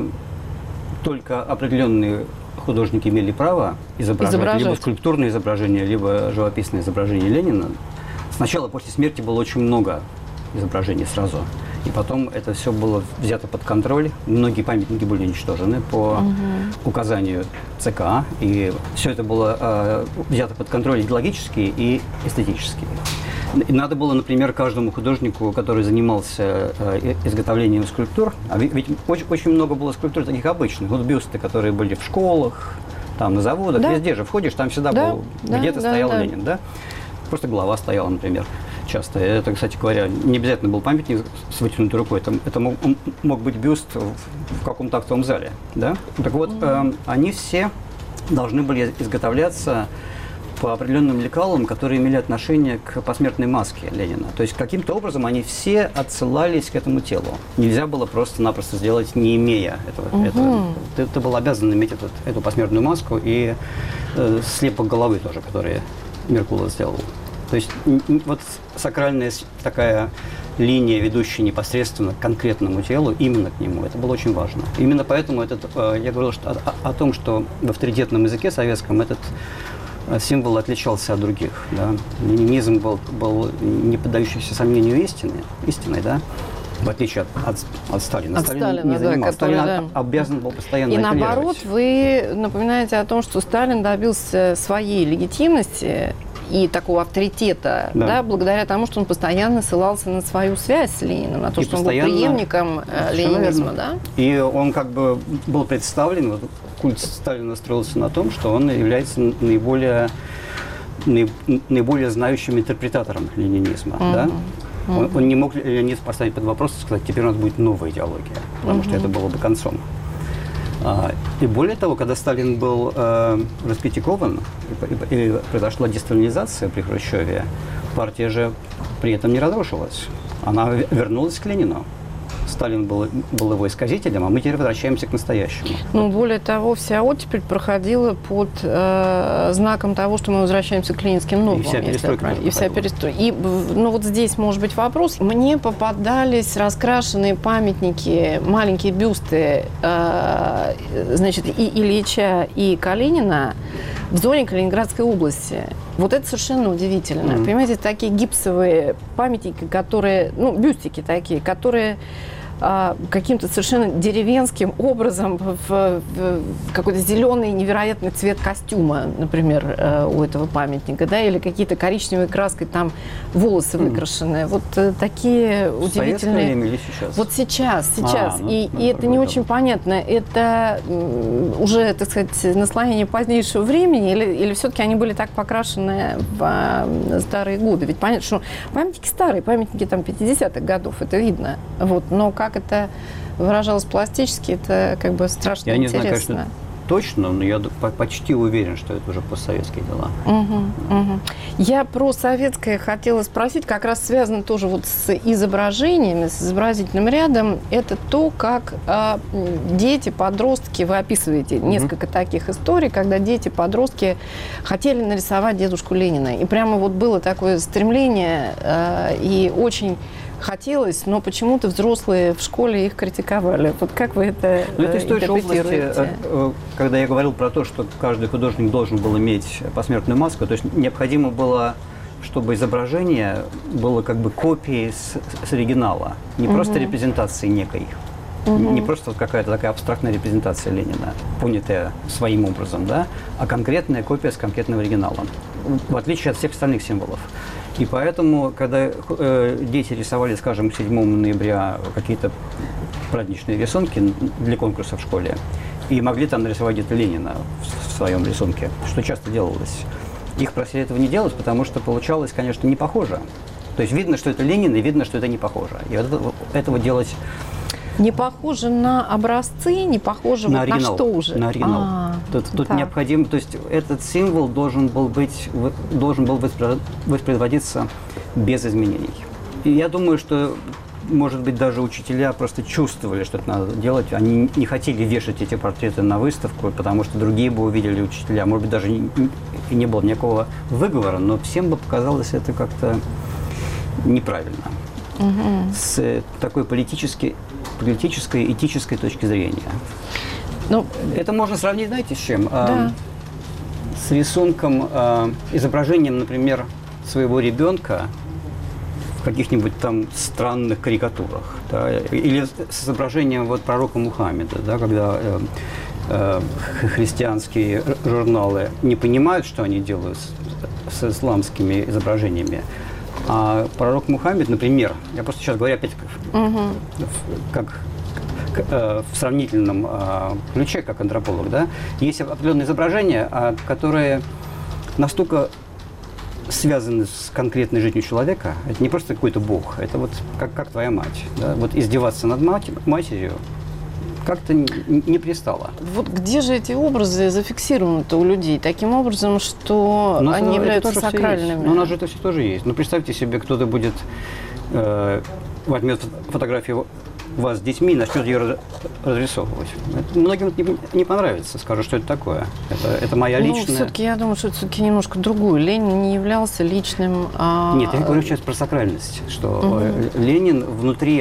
только определенные художники имели право изображать либо скульптурное изображение, либо живописное изображение Ленина. Сначала, после смерти, было очень много изображений сразу. И потом это все было взято под контроль. Многие памятники были уничтожены по указанию ЦК. И все это было взято под контроль идеологически и эстетически. И надо было, например, каждому художнику, который занимался изготовлением скульптур, а ведь очень много было скульптур таких обычных, вот бюсты, которые были в школах, там на заводах, везде же входишь, там всегда был, где-то стоял Ленин, да? Просто голова стояла, например, часто. Это, кстати говоря, не обязательно был памятник с вытянутой рукой. Это мог быть бюст в каком-то актовом зале. Да? Так вот, они все должны были изготовляться по определенным лекалам, которые имели отношение к посмертной маске Ленина. То есть каким-то образом они все отсылались к этому телу. Нельзя было просто-напросто сделать, не имея этого. Ты был обязан иметь эту посмертную маску и слепок головы тоже, который Меркулов сделал. То есть вот сакральная такая линия, ведущая непосредственно к конкретному телу, именно к нему, это было очень важно. Именно поэтому я говорил о том, что в авторитетном языке советском этот символ отличался от других. Да? Ленинизм был не поддающийся сомнению истиной, да? В отличие от Сталина. Сталина, не занимал. Сталин обязан был постоянно И наоборот, вы напоминаете о том, что Сталин добился своей легитимности и такого авторитета, да, благодаря тому, что он постоянно ссылался на свою связь с Лениным, на то, что он был преемником ленинизма. Да? И он как бы был представлен, культ Сталина строился на том, что он является наиболее знающим интерпретатором ленинизма. Да? Он не мог Ленин поставить под вопрос и сказать, теперь у нас будет новая идеология, потому что это было бы концом. И более того, когда Сталин был раскритикован и произошла десталинизация при Хрущеве, партия же при этом не разрушилась. Она вернулась к Ленину. Сталин был его исказителем, а мы теперь возвращаемся к настоящему. Более того, вся оттепель проходила под знаком того, что мы возвращаемся к ленинским нормам. И вся перестройка. И вот здесь может быть вопрос. Мне попадались раскрашенные памятники, маленькие бюсты, значит, и Ильича, и Калинина в зоне Калининградской области. Вот это совершенно удивительно. Понимаете, такие гипсовые памятники, которые, бюстики такие, которые каким-то совершенно деревенским образом в какой-то зеленый невероятный цвет костюма, например, у этого памятника, да, или какие-то коричневой краской там волосы выкрашенные. Вот такие удивительные... Советское время или сейчас? Вот сейчас. И это не очень понятно. Это уже, так сказать, наслоение позднейшего времени или все-таки они были так покрашены в старые годы? Ведь понятно, что памятники старые, памятники там 50-х годов, это видно. Вот. Но как это выражалось пластически, это как бы страшно я интересно. Не знаю, конечно, точно, но я почти уверен, что это уже постсоветские дела. Я про советское хотела спросить, как раз связано тоже вот с изображениями, с изобразительным рядом. Это то, как дети, подростки, вы описываете несколько таких историй, когда дети, подростки хотели нарисовать дедушку Ленина. И прямо вот было такое стремление, и очень хотелось, но почему-то взрослые в школе их критиковали. Вот как вы это это из той же интерпретируете? области, когда я говорил про то, что каждый художник должен был иметь посмертную маску, то есть необходимо было, чтобы изображение было как бы копией с оригинала, не просто репрезентацией некой. Не просто какая-то такая абстрактная репрезентация Ленина, понятая своим образом, да, а конкретная копия с конкретным оригиналом, в отличие от всех остальных символов. И поэтому, когда дети рисовали, скажем, 7 ноября какие-то праздничные рисунки для конкурса в школе, и могли там нарисовать где-то Ленина в своем рисунке, что часто делалось, их просили этого не делать, потому что получалось, конечно, не похоже. То есть видно, что это Ленин, и видно, что это не похоже. И вот этого делать... Не похоже на образцы, не похоже на вот оригинал, на что уже? На оригинал. Тут необходимо, то есть этот символ должен был воспроизводиться без изменений. И я думаю, что, может быть, даже учителя просто чувствовали, что это надо делать. Они не хотели вешать эти портреты на выставку, потому что другие бы увидели учителя. Может быть, даже не было никакого выговора, но всем бы показалось это как-то неправильно. С такой политической, этической точки зрения. Ну, это можно сравнить, знаете, с чем? Да. С рисунком, изображением, например, своего ребенка в каких-нибудь там странных карикатурах. Да? Или с изображением вот пророка Мухаммеда, да, когда христианские журналы не понимают, что они делают с исламскими изображениями. А пророк Мухаммед, например, я просто сейчас говорю опять как в сравнительном ключе, как антрополог, да, есть определенные изображения, которые настолько связаны с конкретной жизнью человека. Это не просто какой-то бог, это вот как твоя мать. Да? Вот издеваться над матерью как-то не пристало. Вот где же эти образы зафиксированы-то у людей? Таким образом, что они являются сакральными. Но у нас же это все тоже есть. Ну, представьте себе, кто-то будет, возьмет фотографию вас с детьми и начнет ее разрисовывать. Это многим не понравится, скажут, что это такое. Это моя личная... Ну, все-таки я думаю, что это все-таки немножко другое. Ленин не являлся личным... Нет, я говорю сейчас про сакральность, что Ленин внутри...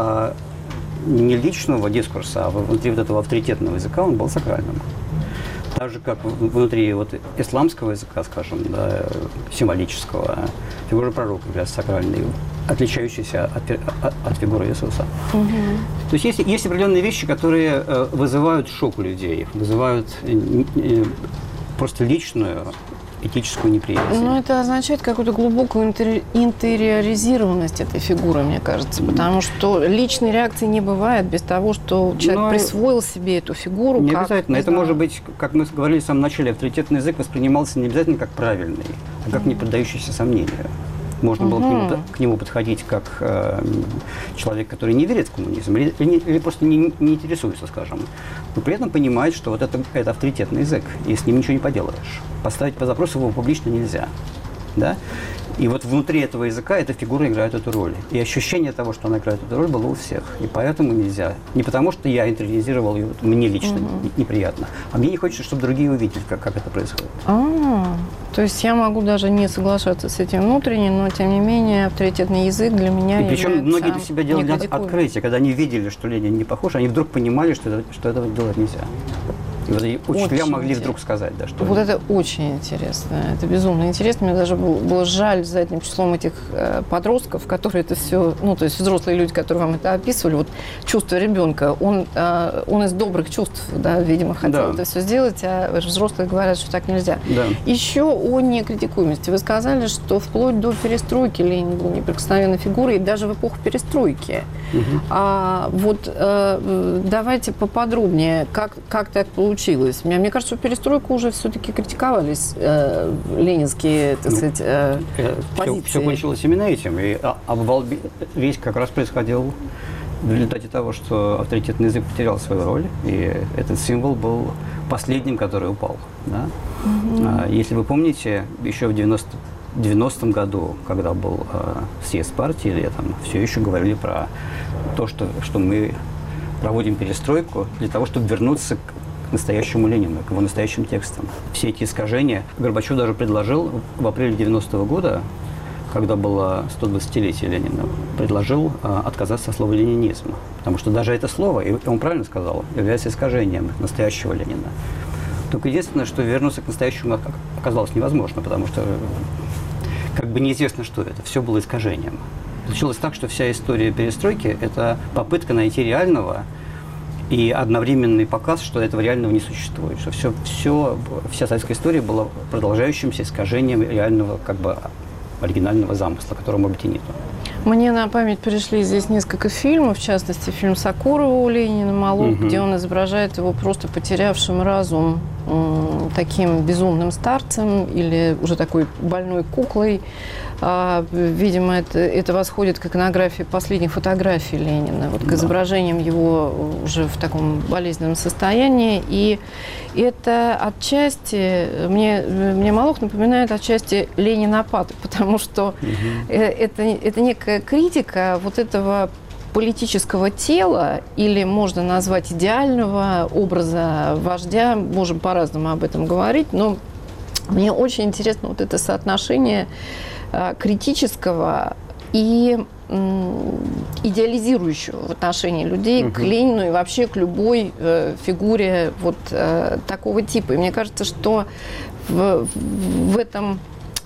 не личного дискурса, а внутри вот этого авторитетного языка он был сакральным. Так же, как внутри вот исламского языка, скажем, да, символического, фигура пророка является сакральной, отличающейся от фигуры Иисуса. То есть есть определенные вещи, которые вызывают шок у людей, вызывают просто личную этическую неприязнь. Ну, это означает какую-то глубокую интериоризированность этой фигуры, мне кажется, потому что личной реакции не бывает без того, что человек присвоил себе эту фигуру. Не обязательно. Это может быть, как мы говорили в самом начале, авторитетный язык воспринимался не обязательно как правильный, а как не поддающийся сомнению. Можно было к нему подходить как человек, который не верит в коммунизм или просто не интересуется, скажем, но при этом понимает, что вот это авторитетный язык, и с ним ничего не поделаешь. Поставить под запрос его публично нельзя. Да? И вот внутри этого языка эта фигура играет эту роль. И ощущение того, что она играет эту роль, было у всех. И поэтому нельзя. Не потому, что я интернализировал ее, мне лично неприятно, а мне не хочется, чтобы другие увидели, как это происходит. То есть я могу даже не соглашаться с этим внутренним, но тем не менее авторитетный язык для меня является... И причем многие для себя делали открытие, когда они видели, что Ленин не похож, они вдруг понимали, что этого делать нельзя. И учителя Очень могли интересно. вдруг сказать, да, что... Вот это очень интересно, это безумно интересно. Мне даже было жаль за этим числом этих подростков, которые это все, ну, то есть взрослые люди, которые вам это описывали, вот чувство ребенка, он из добрых чувств, да, видимо, хотел это все сделать, а взрослые говорят, что так нельзя. Да. Еще о некритикуемости. Вы сказали, что вплоть до перестройки Ленин был неприкосновенной фигурой, и даже в эпоху перестройки. Давайте поподробнее, как так получилось. Мне кажется, что перестройку уже все-таки критиковались ленинские, так сказать, позиции. Все кончилось именно этим. И обвал весь как раз происходил в результате того, что авторитетный язык потерял свою роль, и этот символ был последним, который упал. Да? Если вы помните, еще в 90-м году, когда был съезд партии летом, все еще говорили про то, что мы проводим перестройку для того, чтобы вернуться к настоящему Ленину, к его настоящим текстам. Все эти искажения Горбачев даже предложил в апреле 90-го года, когда было 120-летие Ленина, предложил отказаться от слова «ленинизм». Потому что даже это слово, и он правильно сказал, является искажением настоящего Ленина. Только единственное, что вернуться к настоящему оказалось невозможно, потому что как бы неизвестно, что это. Все было искажением. Получилось так, что вся история перестройки – это попытка найти реального и одновременный показ, что этого реального не существует. Что вся советская история была продолжающимся искажением реального, как бы, оригинального замысла, которого, может быть, и нету. Мне на память пришли здесь несколько фильмов, в частности, фильм Сокурова у Ленина «Молот», где он изображает его просто потерявшим разум, таким безумным старцем или уже такой больной куклой. Видимо, это восходит к иконографии последних фотографий Ленина, вот к изображениям его уже в таком болезненном состоянии. И это отчасти, мне Молот напоминает отчасти ленинопад, потому что это некая критика вот этого политического тела, или можно назвать идеального образа вождя, можем по-разному об этом говорить, но мне очень интересно вот это соотношение критического и идеализирующего в отношении людей к Ленину и вообще к любой фигуре вот такого типа. И мне кажется, что в этом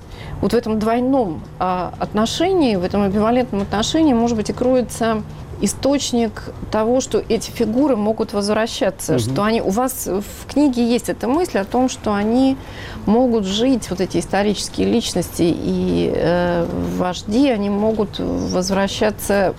двойном отношении, в этом амбивалентном отношении, может быть, и кроется источник того, что эти фигуры могут возвращаться, что они, у вас в книге есть эта мысль о том, что они могут жить, вот эти исторические личности и вожди, они могут возвращаться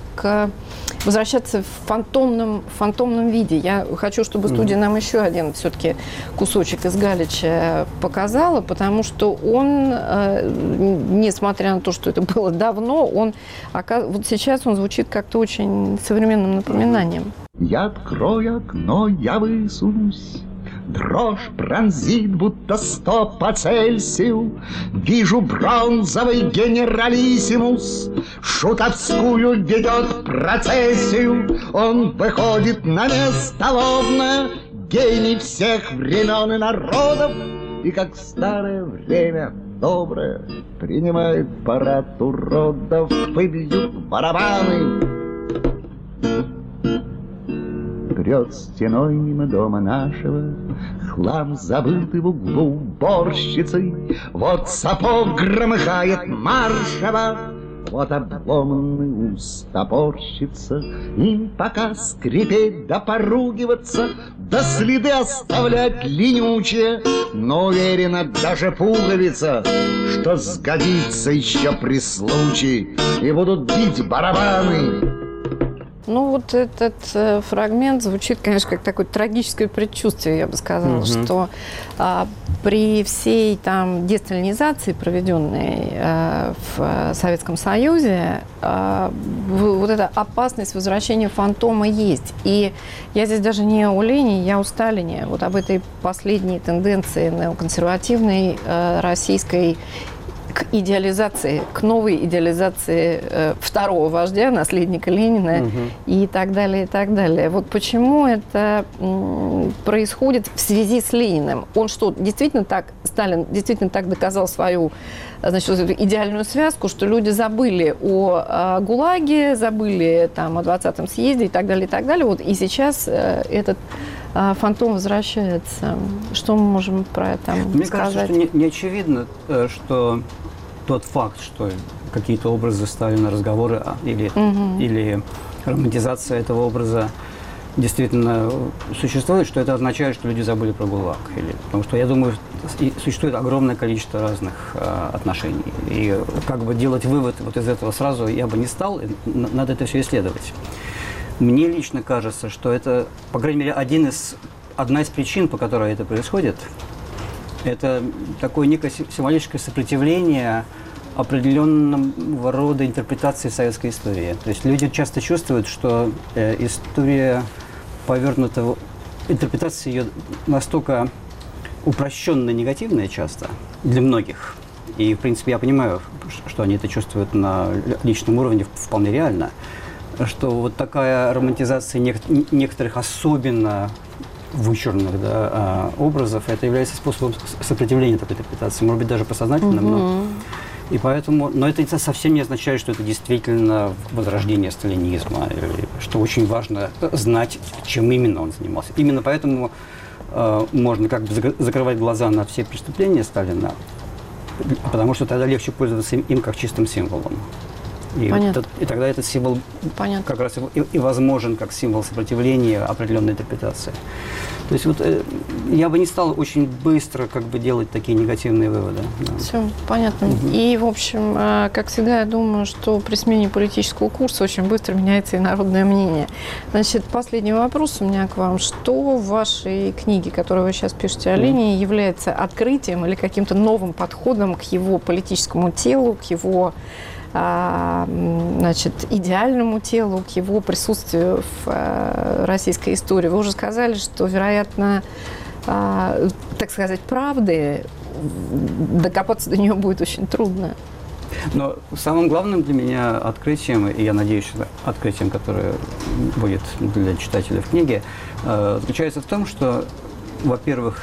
в фантомном виде. Я хочу, чтобы студия нам еще один все-таки кусочек из Галича показала, потому что он, несмотря на то, что это было давно, вот сейчас он звучит как-то очень современным напоминанием. Я открою окно, я высунусь, дрожь пронзит, будто 100 по Цельсию. Вижу бронзовый генералиссимус, шутовскую ведет процессию. Он выходит на место лобное, гений всех времен и народов, и как в старое время доброе принимает парад уродов, и бьют барабаны. Прет стеной мимо дома нашего хлам, забытый в углу уборщицы. Вот сапог громыхает маршево, вот обломанный ус топорщится. Им пока скрипеть да поругиваться, да следы оставлять ленючие. Но уверена даже пуговица, что сгодится еще при случае, и будут бить барабаны. Ну, вот этот фрагмент звучит, конечно, как такое трагическое предчувствие, я бы сказала, что при всей там десталинизации, проведенной в Советском Союзе, вот эта опасность возвращения фантома есть. И я здесь даже не о Ленине, я о Сталине. Вот об этой последней тенденции неоконсервативной российской к идеализации, к новой идеализации второго вождя, наследника Ленина и так далее, и так далее. Вот почему это происходит в связи с Лениным? Он что, действительно так, Сталин действительно так доказал свою, значит, вот эту идеальную связку, что люди забыли о ГУЛАГе, забыли там о 20-м съезде и так далее, и так далее. Вот и сейчас этот фантом возвращается. Что мы можем про это Мне сказать? кажется, что не очевидно, что тот факт, что какие-то образы стали на разговоры или романтизация этого образа действительно существует, что это означает, что люди забыли про ГУЛАГ. Потому что, я думаю, существует огромное количество разных отношений. И как бы делать вывод вот из этого сразу я бы не стал, надо это все исследовать. Мне лично кажется, что это, по крайней мере, одна из причин, по которой это происходит, это такое некое символическое сопротивление определенного рода интерпретации советской истории. То есть люди часто чувствуют, что история повернута, интерпретация ее настолько упрощенно негативная часто для многих. И, в принципе, я понимаю, что они это чувствуют на личном уровне вполне реально, что вот такая романтизация некоторых особенно вычурных образов, это является способом сопротивления такой интерпретации, может быть, даже подсознательным, и поэтому, но это совсем не означает, что это действительно возрождение сталинизма, что очень важно знать, чем именно он занимался. Именно поэтому можно как бы закрывать глаза на все преступления Сталина, потому что тогда легче пользоваться им как чистым символом. И тогда этот символ как раз и возможен как символ сопротивления определенной интерпретации. То есть вот я бы не стал очень быстро как бы делать такие негативные выводы. Да. Все, понятно. И, в общем, как всегда, я думаю, что при смене политического курса очень быстро меняется и народное мнение. Значит, последний вопрос у меня к вам. Что в вашей книге, которую вы сейчас пишете о Ленине, является открытием или каким-то новым подходом к его политическому телу, к его идеальному телу, к его присутствию в российской истории? Вы уже сказали, что, вероятно, так сказать, правды, докопаться до нее будет очень трудно. Но самым главным для меня открытием, и я надеюсь, открытием, которое будет для читателя в книге, заключается в том, что, во-первых,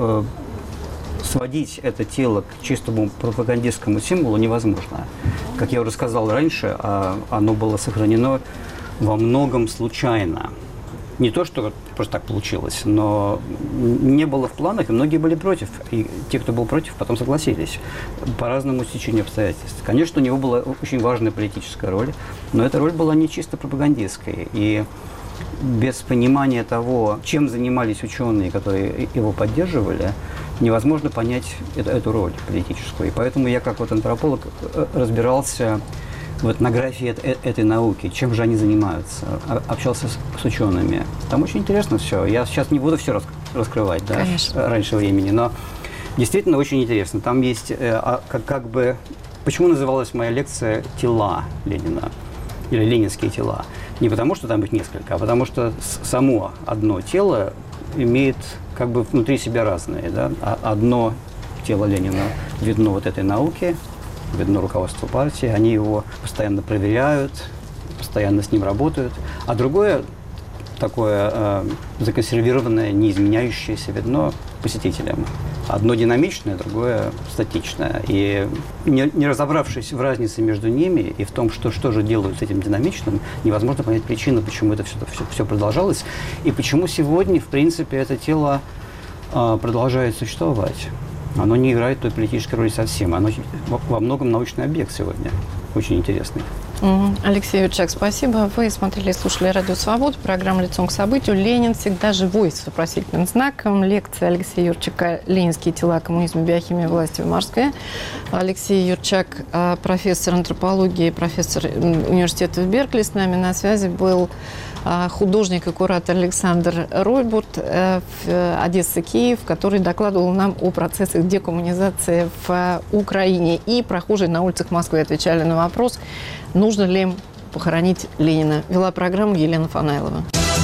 сводить это тело к чистому пропагандистскому символу невозможно. Как я уже сказал раньше, оно было сохранено во многом случайно. Не то, что просто так получилось, но не было в планах, и многие были против. И те, кто был против, потом согласились по разному стечению обстоятельств. Конечно, у него была очень важная политическая роль, но эта роль была не чисто пропагандистской. И без понимания того, чем занимались ученые, которые его поддерживали, невозможно понять эту роль политическую. И поэтому я, как вот антрополог, разбирался в этнографии этой науки, чем же они занимаются, общался с учеными. Там очень интересно все. Я сейчас не буду все раскрывать, да, раньше времени, но действительно очень интересно. Там есть как бы... Почему называлась моя лекция «Тела Ленина» или «Ленинские тела»? Не потому, что там их несколько, а потому что само одно тело имеет как бы внутри себя разные. Да? Одно тело Ленина видно вот этой науке, видно руководство партии, они его постоянно проверяют, постоянно с ним работают, а другое такое законсервированное, не изменяющееся видно посетителям. Одно динамичное, другое статичное. И не разобравшись в разнице между ними и в том, что же делают с этим динамичным, невозможно понять причину, почему это все продолжалось, и почему сегодня, в принципе, это тело продолжает существовать. Оно не играет той политической роли совсем. Оно во многом научный объект сегодня. Очень интересный. Алексей Юрчак, спасибо. Вы смотрели и слушали «Радио Свобода», программу «Лицом к событию». Ленин всегда живой, с вопросительным знаком. Лекция Алексея Юрчака «Ленинские тела. Коммунизм, биохимия, власти в Москве». Алексей Юрчак, профессор антропологии, профессор университета в Беркли. С нами на связи был художник и куратор Александр Ройбурт в Одессе, Киев, который докладывал нам о процессах декоммунизации в Украине. И прохожие на улицах Москвы отвечали на вопрос, нужно ли им похоронить Ленина. Вела программу Елена Фанайлова.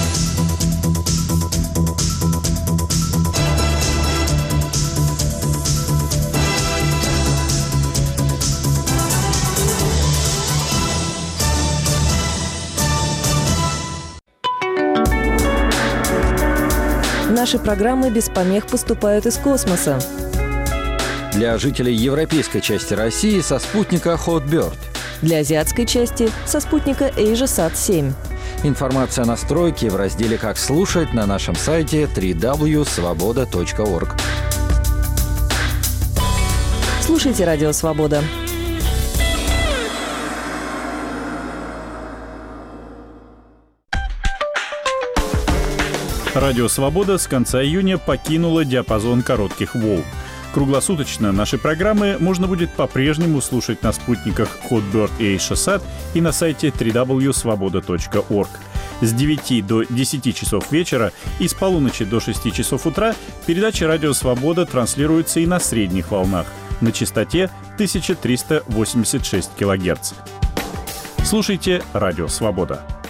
Наши программы без помех поступают из космоса. Для жителей европейской части России со спутника Hotbird. Для азиатской части со спутника AsiaSat-7. Информация о настройке в разделе «Как слушать» на нашем сайте www.svoboda.org. Слушайте «Радио Свобода». Радио «Свобода» с конца июня покинула диапазон коротких волн. Круглосуточно наши программы можно будет по-прежнему слушать на спутниках Hotbird и Eutelsat и на сайте www.svoboda.org. С 9 до 10 часов вечера и с полуночи до 6 часов утра передача «Радио Свобода» транслируется и на средних волнах на частоте 1386 кГц. Слушайте «Радио Свобода».